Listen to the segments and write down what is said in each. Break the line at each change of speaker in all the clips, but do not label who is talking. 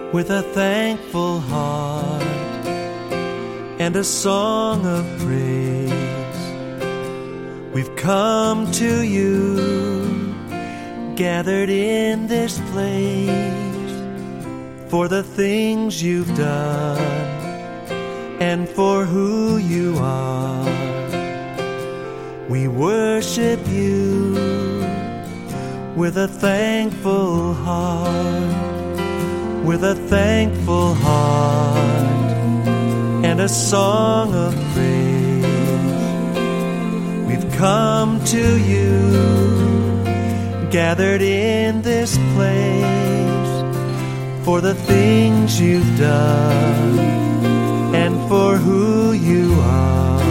with a thankful heart and a song of praise. We've come to you, gathered in this place, for the things you've done and for who you are. We worship you with a thankful heart, with a thankful heart and a song of praise. We've come to you, gathered in this place, for the things you've done and for who you are.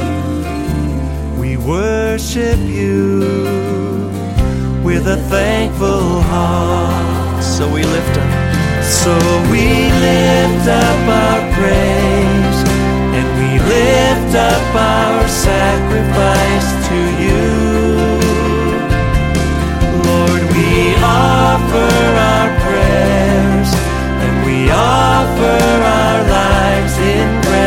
We worship you with a thankful heart. So we lift up our praise, and we lift up our sacrifice to you. Lord, we offer our prayers, and we offer our lives in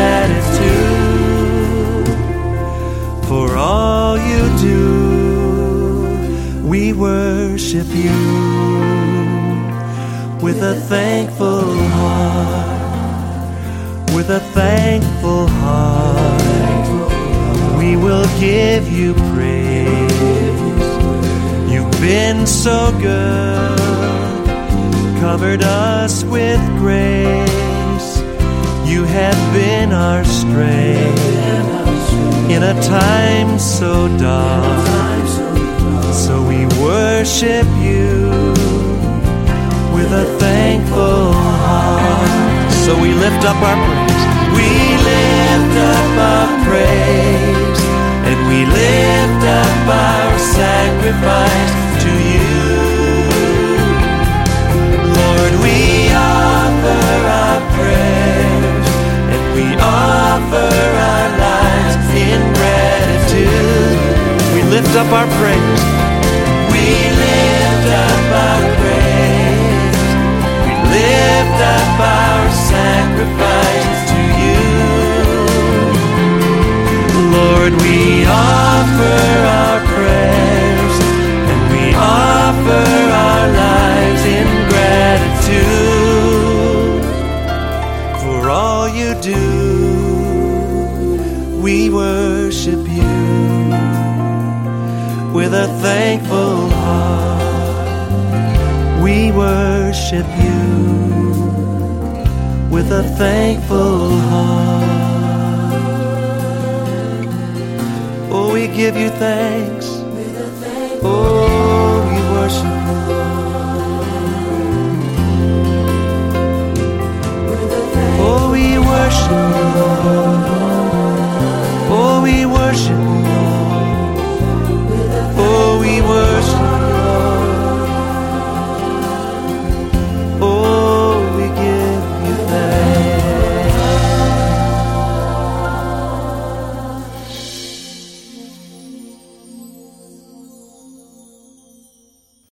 gratitude for all you do. We worship you with a thankful heart, with a thankful heart. We will give you praise. You've been so good, covered us with grace. You have been our strength in a time so dark. So we worship you with a thankful heart. So we lift up our praise. We lift up our praise, and we lift up our sacrifice to you. Lord, we offer our prayers, and we offer our lives in gratitude. We lift up our praise. We lift up our praise. We lift up our sacrifice to you. Lord, we offer our prayers, and we offer our lives in gratitude for all you do. We worship you with a thankful heart. We worship you with a thankful heart. Oh, we give you thanks. Oh, we worship you.